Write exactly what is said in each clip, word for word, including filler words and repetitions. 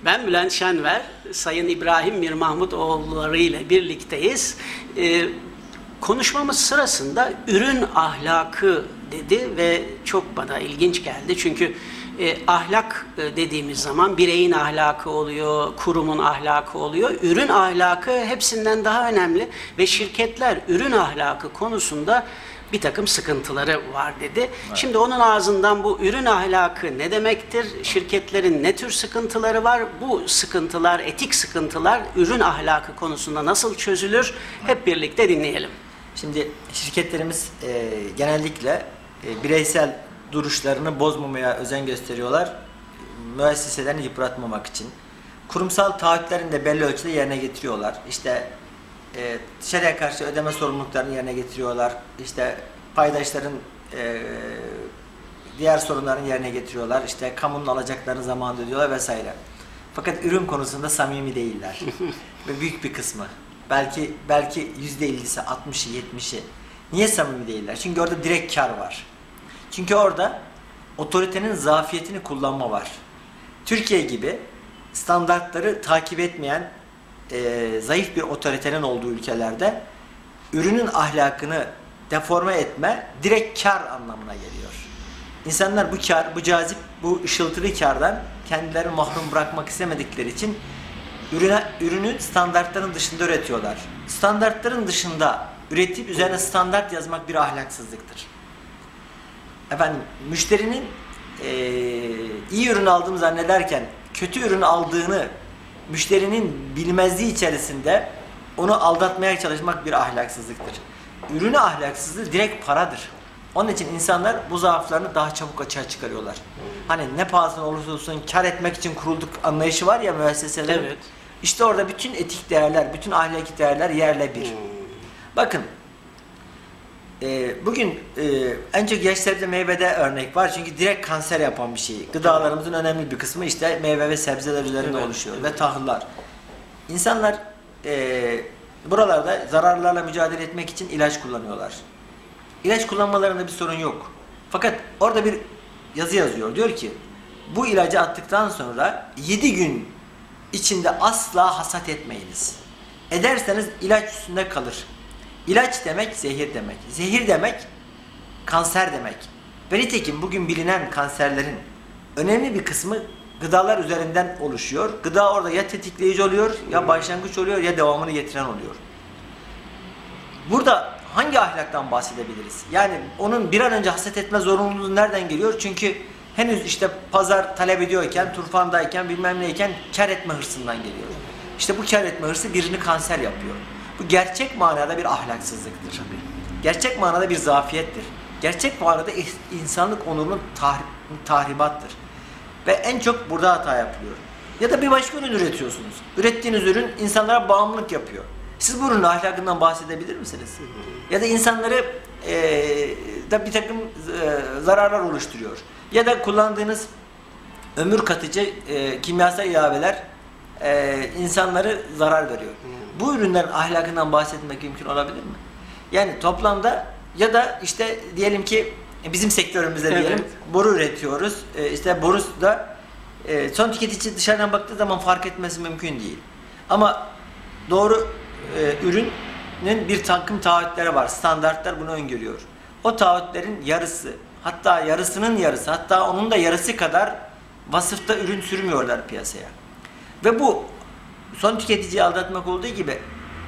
Ben Bülent Şenver, Sayın İbrahim Mir Mahmutoğulları ile birlikteyiz. Ee, konuşmamız sırasında ürün ahlakı dedi ve çok bana ilginç geldi. Çünkü e, ahlak e, dediğimiz zaman bireyin ahlakı oluyor, kurumun ahlakı oluyor. Ürün ahlakı hepsinden daha önemli ve şirketler ürün ahlakı konusunda bir takım sıkıntıları var dedi. Evet. Şimdi onun ağzından bu ürün ahlakı ne demektir? Şirketlerin ne tür sıkıntıları var? Bu sıkıntılar, etik sıkıntılar ürün ahlakı konusunda nasıl çözülür? Hep birlikte dinleyelim. Şimdi şirketlerimiz e, genellikle e, bireysel duruşlarını bozmamaya özen gösteriyorlar. Müesseselerini yıpratmamak için. Kurumsal taahhütlerini de belli ölçüde yerine getiriyorlar. İşte E, dışarıya karşı ödeme sorumluluklarını yerine getiriyorlar. İşte paydaşların e, diğer sorunlarını yerine getiriyorlar. İşte kamunun alacaklarını zamanında ödüyorlar vesaire. Fakat ürün konusunda samimi değiller. Ve büyük bir kısmı. Belki belki yüzde ellisi, altmışı, yetmişi. Niye samimi değiller? Çünkü orada direkt kar var. Çünkü orada otoritenin zafiyetini kullanma var. Türkiye gibi standartları takip etmeyen E, zayıf bir otoritenin olduğu ülkelerde ürünün ahlakını deforme etme direkt kar anlamına geliyor. İnsanlar bu kar, bu cazip, bu ışıltılı kardan kendilerini mahrum bırakmak istemedikleri için ürüne, ürünün standartların dışında üretiyorlar. Standartların dışında üretip üzerine standart yazmak bir ahlaksızlıktır. Efendim, müşterinin e, iyi ürün aldığını zannederken kötü ürün aldığını müşterinin bilmezliği içerisinde onu aldatmaya çalışmak bir ahlaksızlıktır. Ürünü ahlaksızlığı direkt paradır. Onun için insanlar bu zaaflarını daha çabuk açığa çıkarıyorlar. Hani ne pahasına olursa olsun kar etmek için kurulduk anlayışı var ya müesseselerin. Evet. İşte orada bütün etik değerler, bütün ahlaki değerler yerle bir. Hmm. Bakın, e, bugün e, en çok yaş sebze meyvede örnek var. Çünkü direkt kanser yapan bir şey. Gıdalarımızın önemli bir kısmı işte meyve ve sebzeler üzerinde evet, oluşuyor. Evet. Ve tahıllar. İnsanlar e, buralarda zararlarla mücadele etmek için ilaç kullanıyorlar. İlaç kullanmalarında bir sorun yok. Fakat orada bir yazı yazıyor. Diyor ki bu ilacı attıktan sonra yedi gün içinde asla hasat etmeyiniz. Ederseniz ilaç üstünde kalır. İlaç demek zehir demek. Zehir demek kanser demek. Ve nitekim bugün bilinen kanserlerin önemli bir kısmı gıdalar üzerinden oluşuyor. Gıda orada ya tetikleyici oluyor, ya başlangıç oluyor, ya devamını getiren oluyor. Burada hangi ahlaktan bahsedebiliriz? Yani onun bir an önce hasat etme zorunluluğu nereden geliyor? Çünkü henüz işte pazar talep ediyorken, turfandayken, bilmem neyken kar etme hırsından geliyor. İşte bu kar etme hırsı birini kanser yapıyor. Bu gerçek manada bir ahlaksızlıktır. Gerçek manada bir zafiyettir. Gerçek manada insanlık onurunun tahrip, tahribattır. Ve en çok burada hata yapılıyor. Ya da bir başka ürün üretiyorsunuz. Ürettiğiniz ürün insanlara bağımlılık yapıyor. Siz bu ürünün ahlakından bahsedebilir misiniz? Ya da insanları e, da bir takım e, zararlar oluşturuyor. Ya da kullandığınız ömür katıcı e, kimyasal ilaveler e, insanları zarar veriyor. Bu ürünlerin ahlakından bahsetmek mümkün olabilir mi? Yani toplamda ya da işte diyelim ki bizim sektörümüzde evet, diyelim boru üretiyoruz. E, işte boru da e, son tüketici dışarıdan baktığı zaman fark etmesi mümkün değil. Ama doğru e, ürünün bir takım taahhütleri var. Standartlar bunu öngörüyor. O taahhütlerin yarısı, hatta yarısının yarısı, hatta onun da yarısı kadar vasıfta ürün sürmüyorlar piyasaya. Ve bu son tüketiciyi aldatmak olduğu gibi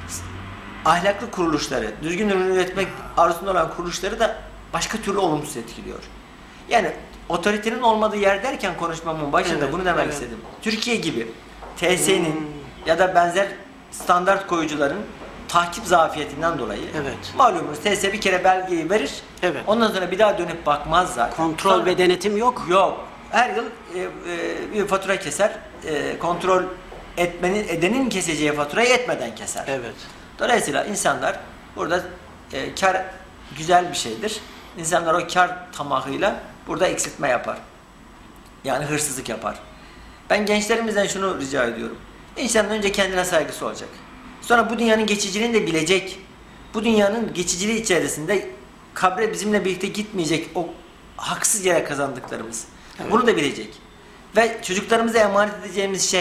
ahlaklı kuruluşları, düzgün ürün üretmek arzusunda olan kuruluşları da başka türlü olumsuz etkiliyor. Yani otoritenin olmadığı yer derken konuşmamın başında evet, bunu demek evet. istedim. Türkiye gibi T S'nin hmm. ya da benzer standart koyucuların takip zafiyetinden dolayı evet. malumunuz T S bir kere belgeyi verir. Evet. Ondan sonra bir daha dönüp bakmaz zaten. Kontrol sonra, ve denetim yok. Yok. Her yıl e, e, bir fatura keser. E, kontrol etmenin edenin keseceği faturayı etmeden keser. Evet. Dolayısıyla insanlar burada e, kar güzel bir şeydir. İnsanlar o kar tamahıyla burada eksiltme yapar. Yani hırsızlık yapar. Ben gençlerimizden şunu rica ediyorum. İnsanın önce kendine saygısı olacak. Sonra bu dünyanın geçiciliğini de bilecek. Bu dünyanın geçiciliği içerisinde kabre bizimle birlikte gitmeyecek o haksız yere kazandıklarımız. Evet. Bunu da bilecek. Ve çocuklarımıza emanet edeceğimiz şey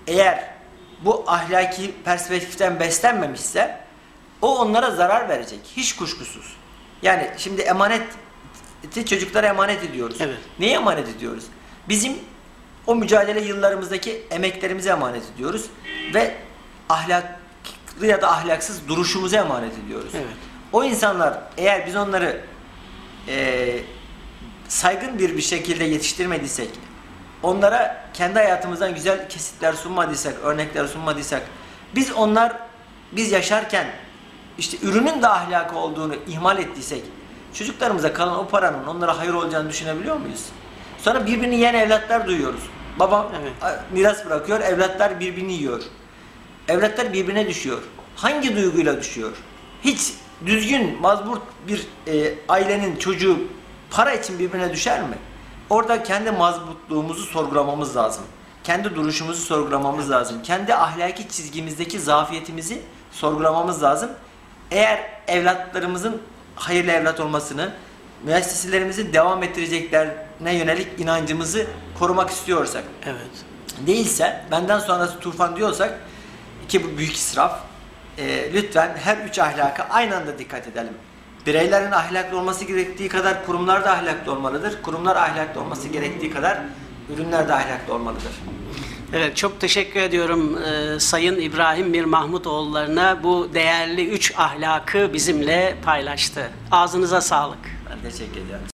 eğer bu ahlaki perspektiften beslenmemişse o onlara zarar verecek. Hiç kuşkusuz. Yani şimdi emaneti çocuklara emanet ediyoruz. Evet. Neye emanet ediyoruz? Bizim o mücadele yıllarımızdaki emeklerimize emanet ediyoruz ve ahlaklı ya da ahlaksız duruşumuza emanet ediyoruz. Evet. O insanlar, eğer biz onları e, saygın bir bir şekilde yetiştirmediysek, onlara kendi hayatımızdan güzel kesitler sunmadıysak, örnekler sunmadıysak, biz onlar biz yaşarken işte ürünün de ahlakı olduğunu ihmal ettiysek, çocuklarımıza kalan o paranın onlara hayır olacağını düşünebiliyor muyuz? Sonra birbirini yiyen evlatlar duyuyoruz. Baba Evet. miras bırakıyor, evlatlar birbirini yiyor. Evlatlar birbirine düşüyor. Hangi duyguyla düşüyor? Hiç düzgün, mazbut bir e, ailenin çocuğu para için birbirine düşer mi? Orada kendi mazbutluğumuzu sorgulamamız lazım. Kendi duruşumuzu sorgulamamız lazım. Kendi ahlaki çizgimizdeki zafiyetimizi sorgulamamız lazım. Eğer evlatlarımızın hayırlı evlat olmasını, müesseselerimizi devam ettireceklerine yönelik inancımızı korumak istiyorsak, Evet. değilse, benden sonrası tufan diyorsak, ki bu büyük israf, e, lütfen her üç ahlaka aynı anda dikkat edelim. Bireylerin ahlaklı olması gerektiği kadar kurumlar da ahlaklı olmalıdır. Kurumlar ahlaklı olması gerektiği kadar ürünler de ahlaklı olmalıdır. Evet, çok teşekkür ediyorum e, Sayın İbrahim Mir Mahmutoğulları'na bu değerli üç ahlakı bizimle paylaştı. Ağzınıza sağlık. Ben teşekkür ediyorum.